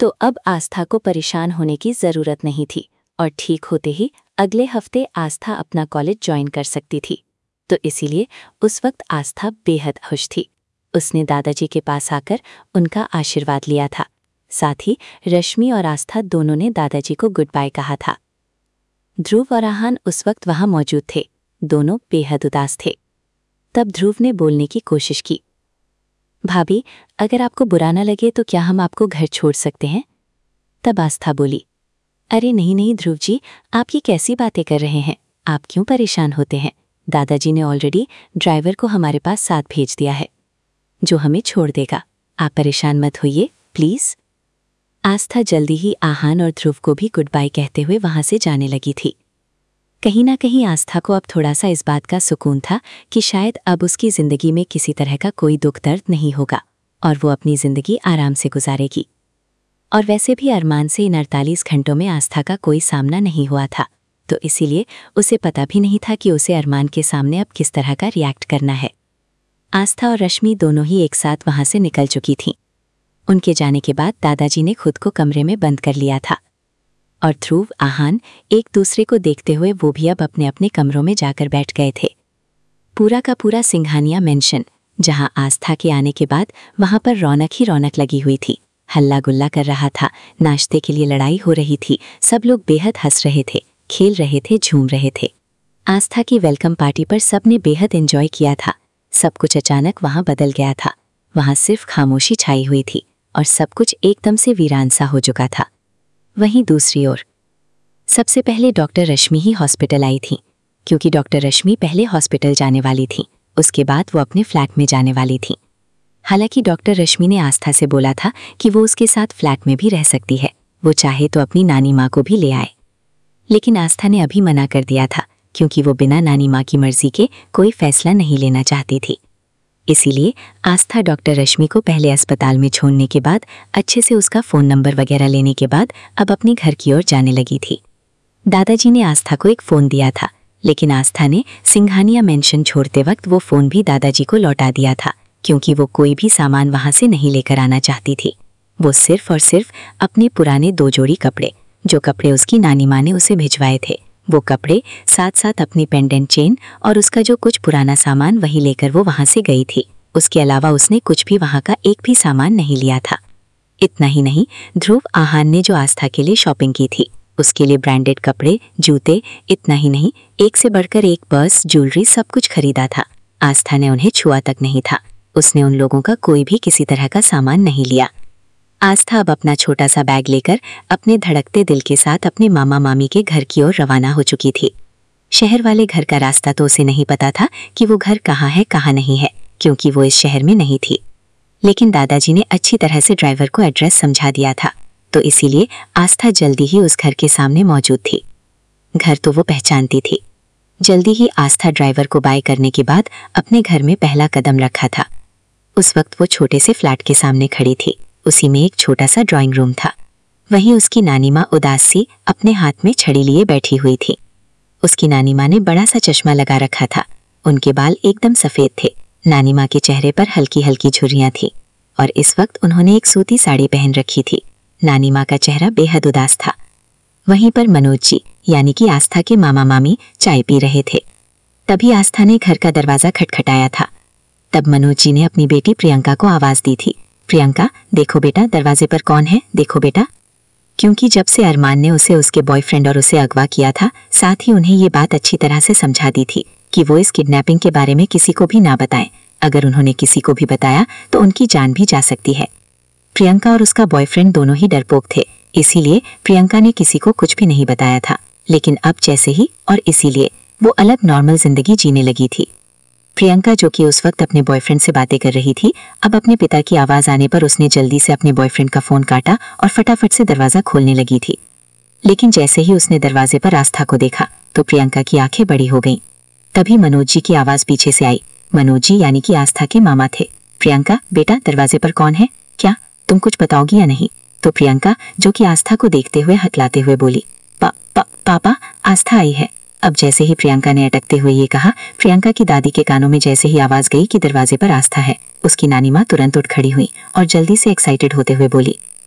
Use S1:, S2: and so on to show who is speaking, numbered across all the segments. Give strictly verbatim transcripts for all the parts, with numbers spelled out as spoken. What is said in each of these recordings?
S1: तो अब आस्था को परेशान होने की जरूरत नहीं थी और ठीक होते ही अगले हफ्ते आस्था अपना कॉलेज ज्वाइन कर सकती थी। तो इसीलिए उस वक्त आस्था बेहद खुश थी। उसने दादाजी के पास आकर उनका आशीर्वाद लिया था। साथ ही रश्मि और आस्था दोनों ने दादाजी को गुड बाय कहा था। ध्रुव और आहान उस वक्त वहां मौजूद थे। दोनों बेहद उदास थे। तब ध्रुव ने बोलने की कोशिश की, भाभी, अगर आपको बुरा न लगे तो क्या हम आपको घर छोड़ सकते हैं? तब आस्था बोली, अरे नहीं नहीं ध्रुव जी, आप ये कैसी बातें कर रहे हैं? आप क्यों परेशान होते हैं? दादाजी ने ऑलरेडी ड्राइवर को हमारे पास साथ भेज दिया है, जो हमें छोड़ देगा। आप परेशान मत होइए प्लीज। आस्था जल्दी ही आहान और ध्रुव को भी गुड बाय कहते हुए वहां से जाने लगी थी। कहीं ना कहीं आस्था को अब थोड़ा सा इस बात का सुकून था कि शायद अब उसकी जिंदगी में किसी तरह का कोई दुख दर्द नहीं होगा और वो अपनी जिंदगी आराम से गुजारेगी। और वैसे भी अरमान से इन अड़तालीस घंटों में आस्था का कोई सामना नहीं हुआ था, तो इसीलिए उसे पता भी नहीं था कि उसे अरमान के सामने अब किस तरह का रिएक्ट करना है। आस्था और रश्मि दोनों ही एक साथ वहां से निकल चुकी थीं। उनके जाने के बाद दादाजी ने खुद को कमरे में बंद कर लिया था और ध्रुव आहान एक दूसरे को देखते हुए वो भी अब अपने अपने कमरों में जाकर बैठ गए थे। पूरा का पूरा सिंघानिया मेंशन, जहां आस्था के आने के बाद वहां पर रौनक ही रौनक लगी हुई थी। हल्ला गुल्ला कर रहा था, नाश्ते के लिए लड़ाई हो रही थी, सब लोग बेहद हंस रहे थे, खेल रहे थे, झूम रहे थे। आस्था की वेलकम पार्टी पर सबने बेहद एंजॉय किया था। सब कुछ अचानक वहां बदल गया था। वहां सिर्फ खामोशी छाई हुई थी और सब कुछ एकदम से वीरान सा हो चुका था। वहीं दूसरी ओर सबसे पहले डॉक्टर रश्मि ही हॉस्पिटल आई थी, क्योंकि डॉक्टर रश्मि पहले हॉस्पिटल जाने वाली थी। उसके बाद वो अपने फ्लैट में जाने वाली थी। हालांकि डॉक्टर रश्मि ने आस्था से बोला था कि वो उसके साथ फ्लैट में भी रह सकती है, वो चाहे तो अपनी नानी माँ को भी ले आए, लेकिन आस्था ने अभी मना कर दिया था, क्योंकि वो बिना नानी माँ की मर्जी के कोई फैसला नहीं लेना चाहती थी। इसीलिए आस्था डॉक्टर रश्मि को पहले अस्पताल में छोड़ने के बाद, अच्छे से उसका फ़ोन नंबर वगैरह लेने के बाद अब अपने घर की ओर जाने लगी थी। दादाजी ने आस्था को एक फ़ोन दिया था, लेकिन आस्था ने सिंघानिया मेंशन छोड़ते वक्त वो फ़ोन भी दादाजी को लौटा दिया था, क्योंकि वो कोई भी सामान वहाँ से नहीं लेकर आना चाहती थी। वो सिर्फ और सिर्फ अपने पुराने दो जोड़ी कपड़े, जो कपड़े उसकी नानी माँ ने उसे भिजवाए थे, वो कपड़े, साथ साथ अपनी पेंडेंट चेन और उसका जो कुछ पुराना सामान वही लेकर वो वहां से गई थी। उसके अलावा उसने कुछ भी वहां का एक भी सामान नहीं लिया था। इतना ही नहीं, ध्रुव आहान ने जो आस्था के लिए शॉपिंग की थी, उसके लिए ब्रांडेड कपड़े, जूते, इतना ही नहीं, एक से बढ़कर एक पर्स, ज्वेलरी, सब कुछ खरीदा था। आस्था ने उन्हें छुआ तक नहीं था। उसने उन लोगों का कोई भी किसी तरह का सामान नहीं लिया। आस्था अब अपना छोटा सा बैग लेकर अपने धड़कते दिल के साथ अपने मामा मामी के घर की ओर रवाना हो चुकी थी। शहर वाले घर का रास्ता तो उसे नहीं पता था कि वो घर कहाँ है कहाँ नहीं है, क्योंकि वो इस शहर में नहीं थी। लेकिन दादाजी ने अच्छी तरह से ड्राइवर को एड्रेस समझा दिया था, तो इसीलिए आस्था जल्दी ही उस घर के सामने मौजूद थी। घर तो वो पहचानती थी। जल्दी ही आस्था ड्राइवर को बाय करने के बाद अपने घर में पहला कदम रखा था। उस वक्त वो छोटे से फ्लैट के सामने खड़ी थी। उसी में एक छोटा सा ड्राइंग रूम था। वहीं उसकी नानी माँ उदास सी अपने हाथ में छड़ी लिए बैठी हुई थी। उसकी नानी माँ ने बड़ा सा चश्मा लगा रखा था। उनके बाल एकदम सफ़ेद थे। नानी माँ के चेहरे पर हल्की हल्की झुर्रियाँ थीं और इस वक्त उन्होंने एक सूती साड़ी पहन रखी थी। नानी माँ का चेहरा बेहद उदास था। वहीं पर मनोज जी, यानी कि आस्था के मामा मामी, चाय पी रहे थे। तभी आस्था ने घर का दरवाज़ा खटखटाया था। तब मनोज जी ने अपनी बेटी प्रियंका को आवाज़ दी थी, प्रियंका, देखो बेटा, दरवाजे पर कौन है, देखो बेटा। क्योंकि जब से अरमान ने उसे उसके बॉयफ्रेंड और उसे अगवा किया था, साथ ही उन्हें ये बात अच्छी तरह से समझा दी थी कि वो इस किडनैपिंग के बारे में किसी को भी ना बताएं। अगर उन्होंने किसी को भी बताया तो उनकी जान भी जा सकती है। प्रियंका और उसका बॉयफ्रेंड दोनों ही डरपोक थे, इसीलिए प्रियंका ने किसी को कुछ भी नहीं बताया था। लेकिन अब जैसे ही और इसीलिए वो अलग नॉर्मल जिंदगी जीने लगी थी। प्रियंका, जो कि उस वक्त अपने बॉयफ्रेंड से बातें कर रही थी, अब अपने पिता की आवाज़ आने पर उसने जल्दी से अपने बॉयफ्रेंड का फ़ोन काटा और फटाफट से दरवाज़ा खोलने लगी थी। लेकिन जैसे ही उसने दरवाजे पर आस्था को देखा तो प्रियंका की आंखें बड़ी हो गईं। तभी मनोज जी की आवाज़ पीछे से आई। मनोज जी यानी कि आस्था के मामा थे। प्रियंका, बेटा, दरवाजे पर कौन है, क्या तुम कुछ बताओगी या नहीं? तो प्रियंका, जो कि आस्था को देखते हुए हकलाते हुए बोली, पा, पा, पापा, आस्था आई है। अब जैसे ही प्रियंका ने अटकते हुए ये कहा, प्रियंका की दादी के कानों में जैसे ही आवाज़ गई कि दरवाजे पर आस्था है, उसकी नानी माँ तुरंत उठ खड़ी हुई और जल्दी से एक्साइटेड होते हुए बोली,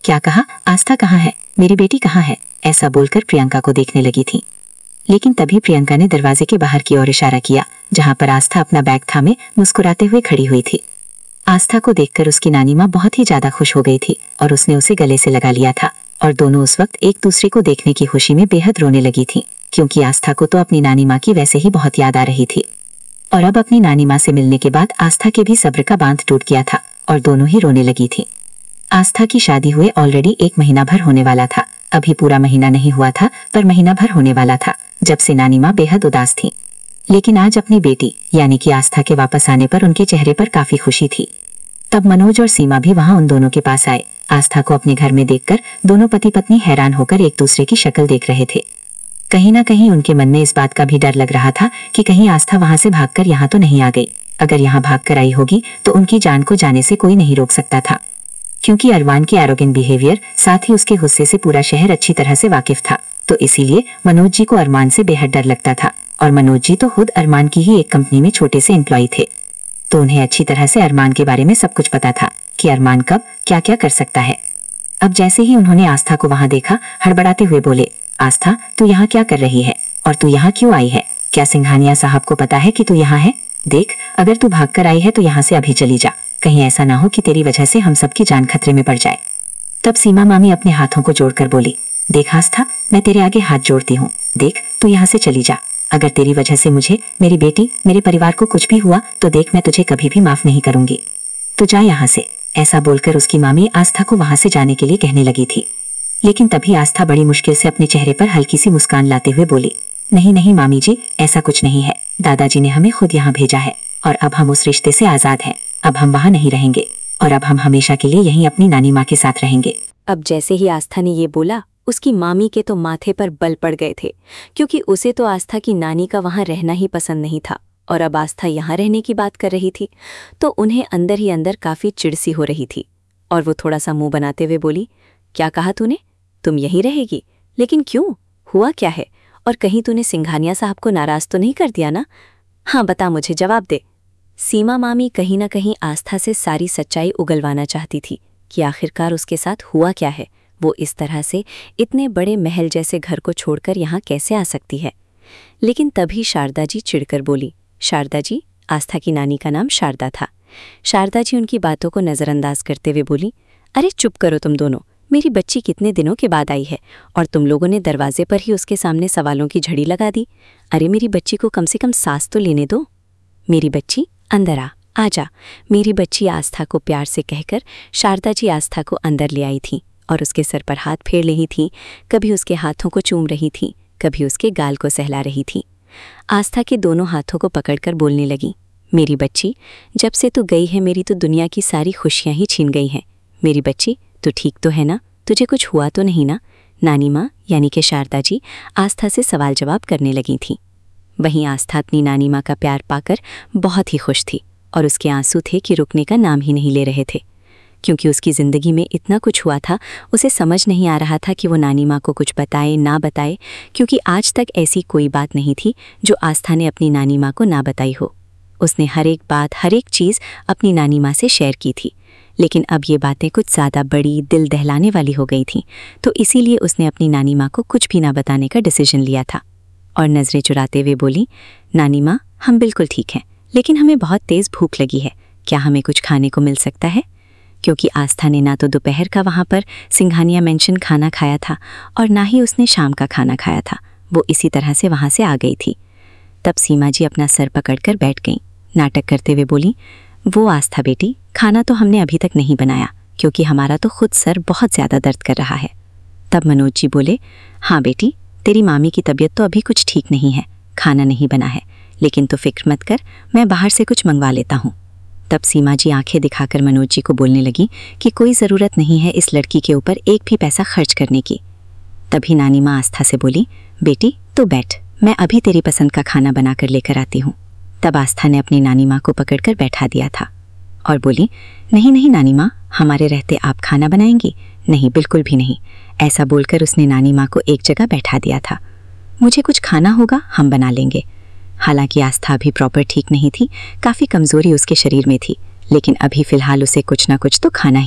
S2: क्या कहा? आस्था कहाँ है? मेरी बेटी कहाँ है? ऐसा बोलकर प्रियंका को देखने लगी थी। लेकिन तभी प्रियंका ने दरवाजे के बाहर की ओर इशारा किया, जहां पर आस्था अपना बैग थामे मुस्कुराते हुए खड़ी हुई थी। आस्था को देखकर उसकी नानी माँ बहुत ही ज्यादा खुश हो गई थी और उसने उसे गले से लगा लिया था और दोनों उस वक्त एक दूसरे को देखने की खुशी में बेहद रोने लगी थी, क्योंकि आस्था को तो अपनी नानी माँ की वैसे ही बहुत याद आ रही थी। और अब अपनी नानी माँ से मिलने के बाद आस्था के भी सब्र का बांध टूट गया था और दोनों ही रोने लगी थी। आस्था की शादी हुए ऑलरेडी एक महीना भर होने वाला था। अभी पूरा महीना नहीं हुआ था, पर महीना भर होने वाला था जब से नानी माँ बेहद उदास थी। लेकिन आज अपनी बेटी यानी कि आस्था के वापस आने पर उनके चेहरे पर काफी खुशी थी। तब मनोज और सीमा भी वहां उन दोनों के पास आए। आस्था को अपने घर में देखकर दोनों पति पत्नी हैरान होकर एक दूसरे की शक्ल देख रहे थे। कहीं ना कहीं उनके मन में इस बात का भी डर लग रहा था कि कहीं आस्था वहां से भागकर यहाँ तो नहीं आ गई। अगर यहाँ भागकर आई होगी तो उनकी जान को जाने से कोई नहीं रोक सकता था, क्योंकि अरमान के एरोगेंट बिहेवियर साथ ही उसके गुस्से से पूरा शहर अच्छी तरह से वाकिफ था। तो इसीलिए मनोज जी को अरमान से बेहद डर लगता था और मनोज जी तो खुद अरमान की ही एक कंपनी में छोटे से एम्प्लॉय थे, तो उन्हें अच्छी तरह से अरमान के बारे में सब कुछ पता था कि अरमान कब क्या क्या कर सकता है। अब जैसे ही उन्होंने आस्था को वहां देखा, हड़बड़ाते हुए बोले, आस्था तू यहाँ क्या कर रही है और तू यहाँ क्यों आई है? क्या सिंघानिया साहब को पता है कि तू यहाँ है? देख, अगर तू भाग कर आई है तो यहाँ से अभी चली जा, कहीं ऐसा ना हो कि तेरी वजह से हम सबकी जान खतरे में पड़ जाए। तब सीमा मामी अपने हाथों को जोड़कर बोली, देख आस्था, मैं तेरे आगे हाथ जोड़ती हूँ, देख तू यहाँ से चली जा। अगर तेरी वजह से मुझे, मेरी बेटी, मेरे परिवार को कुछ भी हुआ तो देख मैं तुझे कभी भी माफ नहीं करूंगी, तो जा यहाँ से। ऐसा बोलकर उसकी मामी आस्था को वहां से जाने के लिए कहने लगी थी। लेकिन तभी आस्था बड़ी मुश्किल से अपने चेहरे पर हल्की सी मुस्कान लाते हुए बोली, नहीं नहीं मामी जी, ऐसा कुछ नहीं है। दादाजी ने हमें खुद यहाँ भेजा है और अब हम उस रिश्ते से आजाद हैं। अब हम वहाँ नहीं रहेंगे और अब हम हमेशा के लिए यहीं अपनी नानी माँ के साथ रहेंगे।
S1: अब जैसे ही आस्था ने ये बोला, उसकी मामी के तो माथे पर बल पड़ गए थे, क्योंकि उसे तो आस्था की नानी का वहाँ रहना ही पसंद नहीं था और अब आस्था यहाँ रहने की बात कर रही थी तो उन्हें अंदर ही अंदर काफ़ी चिड़सी हो रही थी। और वो थोड़ा सा मुंह बनाते हुए बोली, क्या कहा तूने? तुम यहीं रहेगी? लेकिन क्यों? हुआ क्या है? और कहीं तूने सिंघानिया साहब को नाराज़ तो नहीं कर दिया ना? हाँ बता, मुझे जवाब दे। सीमा मामी कहीं ना कहीं आस्था से सारी सच्चाई उगलवाना चाहती थी कि आखिरकार उसके साथ हुआ क्या है। वो इस तरह से इतने बड़े महल जैसे घर को छोड़कर यहाँ कैसे आ सकती है। लेकिन तभी शारदा जी चिढ़कर बोली, शारदा जी, आस्था की नानी का नाम शारदा था। शारदा जी उनकी बातों को नज़रअंदाज करते हुए बोली, अरे चुप करो तुम दोनों, मेरी बच्ची कितने दिनों के बाद आई है और तुम लोगों ने दरवाजे पर ही उसके सामने सवालों की झड़ी लगा दी। अरे मेरी बच्ची को कम से कम सांस तो लेने दो। मेरी बच्ची अंदर आ, आजा। मेरी बच्ची आस्था को प्यार से कहकर शारदा जी आस्था को अंदर ले आई थी और उसके सर पर हाथ फेर रही थी, कभी उसके हाथों को चूम रही थी, कभी उसके गाल को सहला रही थी। आस्था के दोनों हाथों को पकड़कर बोलने लगी, मेरी बच्ची, जब से तू गई है मेरी तो दुनिया की सारी खुशियां ही छीन गई हैं। मेरी बच्ची, तू ठीक तो है ना? तुझे कुछ हुआ तो नहीं ना? नानी माँ यानी कि शारदा जी आस्था से सवाल जवाब करने लगी थी। वहीं आस्था अपनी नानी माँ का प्यार पाकर बहुत ही खुश थी और उसके आंसू थे कि रुकने का नाम ही नहीं ले रहे थे, क्योंकि उसकी ज़िंदगी में इतना कुछ हुआ था, उसे समझ नहीं आ रहा था कि वो नानी माँ को कुछ बताए ना बताए, क्योंकि आज तक ऐसी कोई बात नहीं थी जो आस्था ने अपनी नानी माँ को ना बताई हो। उसने हर एक बात, हर एक चीज़ अपनी नानी माँ से शेयर की थी, लेकिन अब ये बातें कुछ ज़्यादा बड़ी, दिल दहलाने वाली हो गई थीं, तो इसीलिए उसने अपनी नानी माँ को कुछ भी ना बताने का डिसीजन लिया था और नज़रें चुराते हुए बोली, नानी माँ, हम बिल्कुल ठीक हैं, लेकिन हमें बहुत तेज़ भूख लगी है, क्या हमें कुछ खाने को मिल सकता है? क्योंकि आस्था ने ना तो दोपहर का वहाँ पर सिंघानिया मेंशन खाना खाया था और ना ही उसने शाम का खाना खाया था। वो इसी तरह से वहाँ से आ गई थी। तब सीमा जी अपना सर पकड़कर बैठ गईं, नाटक करते हुए बोली, वो आस्था बेटी, खाना तो हमने अभी तक नहीं बनाया क्योंकि हमारा तो खुद सर बहुत ज़्यादा दर्द कर रहा है। तब मनोज जी बोले, हाँ बेटी, तेरी मामी की तबीयत तो अभी कुछ ठीक नहीं है, खाना नहीं बना है, लेकिन तो फिक्र मत कर, मैं बाहर से कुछ मंगवा लेता हूँ। तब सीमा जी आंखें दिखाकर मनोज जी को बोलने लगी कि कोई ज़रूरत नहीं है इस लड़की के ऊपर एक भी पैसा खर्च करने की। तभी नानी माँ आस्था से बोली, बेटी तो बैठ, मैं अभी तेरी पसंद का खाना बना कर लेकर आती हूँ। तब आस्था ने अपनी नानी माँ को पकड़कर बैठा दिया था और बोली, नहीं नहीं नानी माँ, हमारे रहते आप खाना बनाएंगी? नहीं, बिल्कुल भी नहीं। ऐसा बोलकर उसने नानी माँ को एक जगह बैठा दिया था। मुझे कुछ खाना होगा, हम बना लेंगे। हालांकि आस्था अभी प्रॉपर ठीक नहीं थी, काफ़ी कमज़ोरी उसके शरीर में थी, लेकिन अभी फ़िलहाल उसे कुछ ना कुछ तो खाना ही था,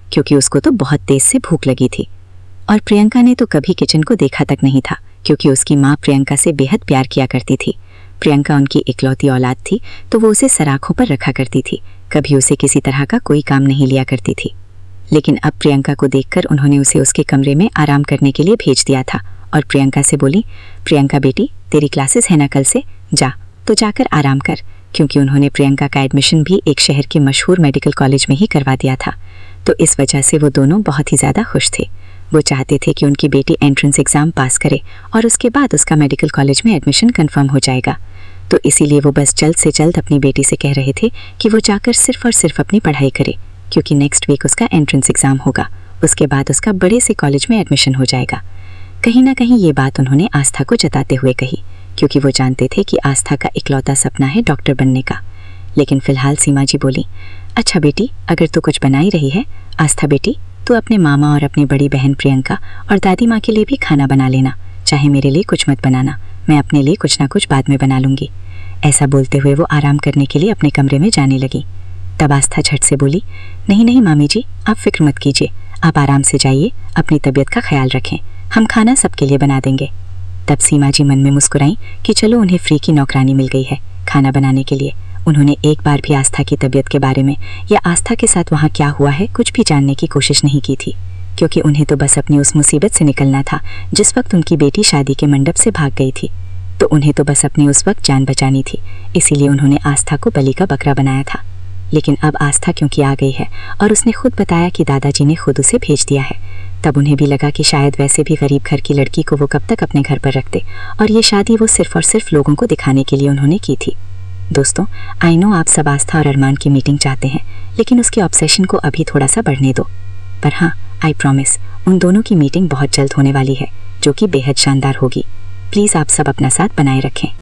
S2: क्योंकि उसको तो बहुत तेज से भूख लगी थी। और प्रियंका ने तो कभी किचन को देखा तक नहीं था, क्योंकि उसकी माँ प्रियंका से बेहद प्यार किया करती थी। प्रियंका उनकी इकलौती औलाद थी, तो वो उसे सराखों पर रखा करती थी, कभी उसे किसी तरह का कोई काम नहीं लिया करती थी। लेकिन अब प्रियंका को देखकर उन्होंने उसे उसके कमरे में आराम करने के लिए भेज दिया था और प्रियंका से बोली, प्रियंका बेटी, तेरी क्लासेस है ना कल से, जा तो जाकर आराम कर, क्योंकि उन्होंने प्रियंका का एडमिशन भी एक शहर के मशहूर मेडिकल कॉलेज में ही करवा दिया था। तो इस वजह से वो दोनों बहुत ही ज़्यादा खुश थे। वो चाहते थे कि उनकी बेटी एंट्रेंस एग्ज़ाम पास करे और उसके बाद उसका मेडिकल कॉलेज में एडमिशन कन्फर्म हो जाएगा। तो इसीलिए वो बस जल्द से जल्द अपनी बेटी से कह रहे थे कि वो जाकर सिर्फ और सिर्फ अपनी पढ़ाई करे, क्योंकि नेक्स्ट वीक उसका एंट्रेंस एग्ज़ाम होगा। उसके बाद उसका बड़े से कॉलेज में एडमिशन हो जाएगा। कहीं ना कहीं ये बात उन्होंने आस्था को जताते हुए कही, क्योंकि वो जानते थे कि आस्था का इकलौता सपना है डॉक्टर बनने का। लेकिन फिलहाल सीमा जी बोली, अच्छा बेटी, अगर तू कुछ बना ही रही है, आस्था बेटी, तू अपने मामा और अपनी बड़ी बहन प्रियंका और दादी माँ के लिए भी खाना बना लेना, चाहे मेरे लिए कुछ मत बनाना, मैं अपने लिए कुछ ना कुछ बाद में बना लूँगी। ऐसा बोलते हुए वो आराम करने के लिए अपने कमरे में जाने लगी। तब आस्था झट से बोली, नहीं नहीं मामी जी, आप फिक्र मत कीजिए, आप आराम से जाइए, अपनी तबीयत का ख्याल रखें, हम खाना सबके लिए बना देंगे। तब सीमा जी मन में मुस्कुराई कि चलो उन्हें फ्री की नौकरानी मिल गई है खाना बनाने के लिए। उन्होंने एक बार भी आस्था की तबीयत के बारे में या आस्था के साथ वहाँ क्या हुआ है कुछ भी जानने की कोशिश नहीं की थी, क्योंकि उन्हें तो बस अपनी उस मुसीबत से निकलना था जिस वक्त उनकी बेटी शादी के मंडप से भाग गई थी। तो उन्हें तो बस अपनी उस वक्त जान बचानी थी, इसीलिए उन्होंने आस्था को बलि का बकरा बनाया था। लेकिन अब आस्था क्योंकि आ गई है और उसने खुद बताया कि दादाजी ने खुद उसे भेज दिया है, तब उन्हें भी लगा कि शायद वैसे भी गरीब घर की लड़की को वो कब तक अपने घर पर रखते, और ये शादी वो सिर्फ और सिर्फ लोगों को दिखाने के लिए उन्होंने की थी। दोस्तों, आई नो आप सब आस्था और अरमान की मीटिंग चाहते हैं, लेकिन उसके ऑब्सेशन को अभी थोड़ा सा बढ़ने दो। पर हाँ, आई प्रॉमिस, उन दोनों की मीटिंग बहुत जल्द होने वाली है, जो कि बेहद शानदार होगी। प्लीज़ आप सब अपना साथ बनाए रखें।